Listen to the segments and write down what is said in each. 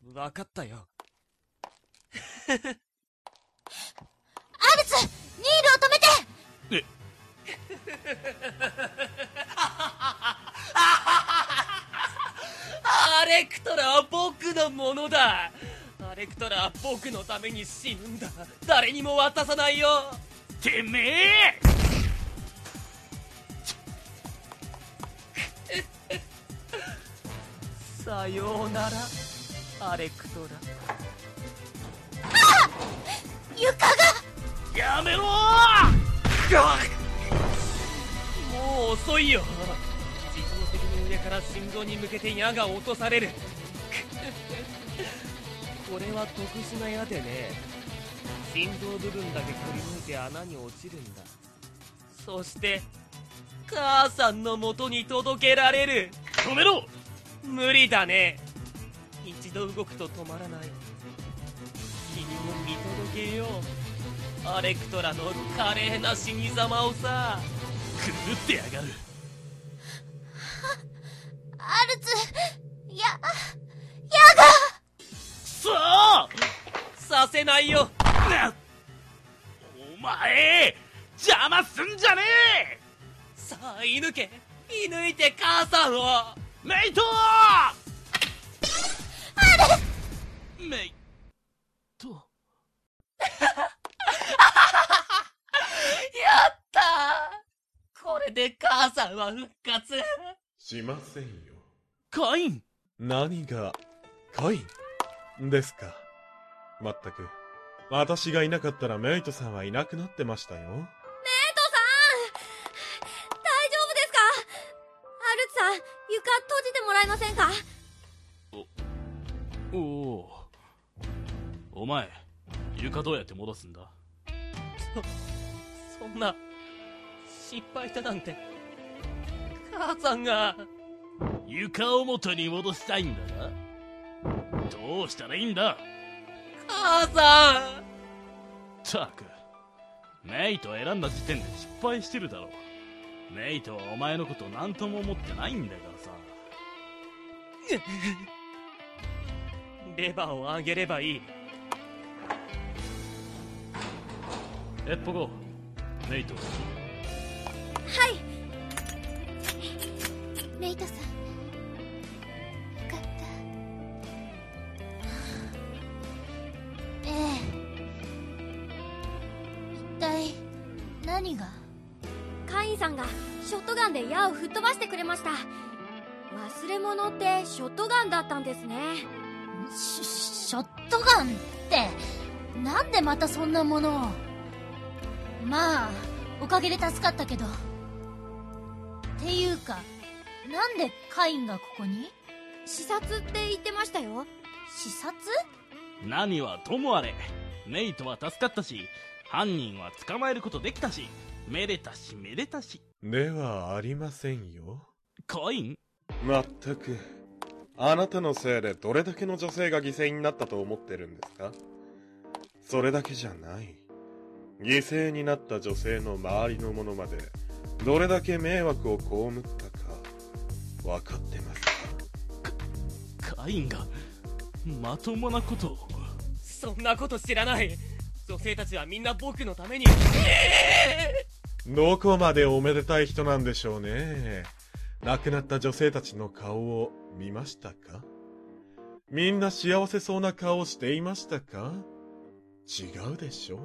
わかったよ。 アルツ、ニールを止めて。 アレクトラは僕のものだ。アレクトラは僕のために死ぬんだ。誰にも渡さないよ。 てめえさようなら、アレクトラ。 床が。 やめろー。 もう遅いよ。自動的に上から心臓に向けて矢が落とされる。これは特殊な矢でね、心臓部分だけくり抜いて穴に落ちるんだ。そして母さんの元に届けられる。 止めろ。 無理だね。一度動くと止まらない。君も見届けよう、アレクトラの華麗な死に様をさ。 狂ってやがる。 アルツ、矢が。 さあさせないよ。 お前邪魔すんじゃねえ。 さあ射抜け、射抜いて母さんを。 メイトメイト。 やったー。これで母さんは復活しませんよ。 カイン。 何がカインですか。まったく私がいなかったらメイトさんはいなくなってましたよ。 メイトさん、大丈夫ですか。アルツさん、床閉じてもらえませんか。 おお。お前床どうやって戻すんだ。 そんな失敗だなんて。母さんが。 床を元に戻したいんだな。どうしたらいいんだ。 母さん。 ったくメイトを選んだ時点で失敗してるだろう。メイトはお前のこと何とも思ってないんだからさ。 レバーを上げればいい。 エッポゴメイト。 はい。メイトさん、よかった。ええ。一体何が。カインさんがショットガンで矢を吹っ飛ばしてくれました。忘れ物ってショットガンだったんですね。ショットガンってなんでまたそんなものを。まあおかげで助かったけど。っていうか、なんでカインがここに。視察って言ってましたよ。視察。 何はともあれメイトは助かったし、犯人は捕まえることできたし、めでたしめでたし。 ではありませんよ。 カイン。 まったくあなたのせいでどれだけの女性が犠牲になったと思ってるんですか。それだけじゃない。犠牲になった女性の周りの者までどれだけ迷惑を被ったか分かってますか。 カインがまともなことを。 そんなこと知らない。女性たちはみんな僕のために。 どこまでおめでたい人なんでしょうね。亡くなった女性たちの顔を見ましたか。みんな幸せそうな顔をしていましたか。違うでしょ。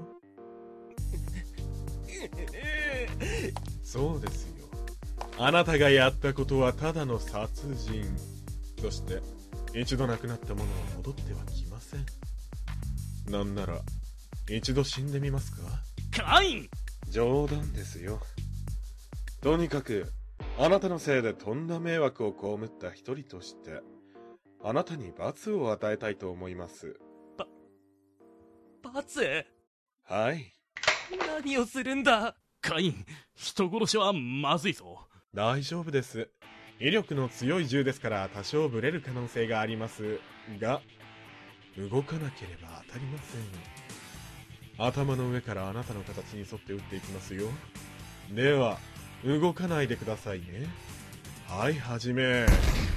そうですよ。あなたがやったことはただの殺人。そして一度亡くなったものは戻ってはきません。なんなら一度死んでみますか。 カイン。 冗談ですよ。とにかくあなたのせいでとんだ迷惑を被った一人としてあなたに罰を与えたいと思います。 罰？ はい。 何をするんだ。 カイン、人殺しはまずいぞ。 大丈夫です。威力の強い銃ですから多少ブレる可能性がありますが、動かなければ当たりません。頭の上からあなたの形に沿って撃っていきますよ。では動かないでくださいね。はい、始め。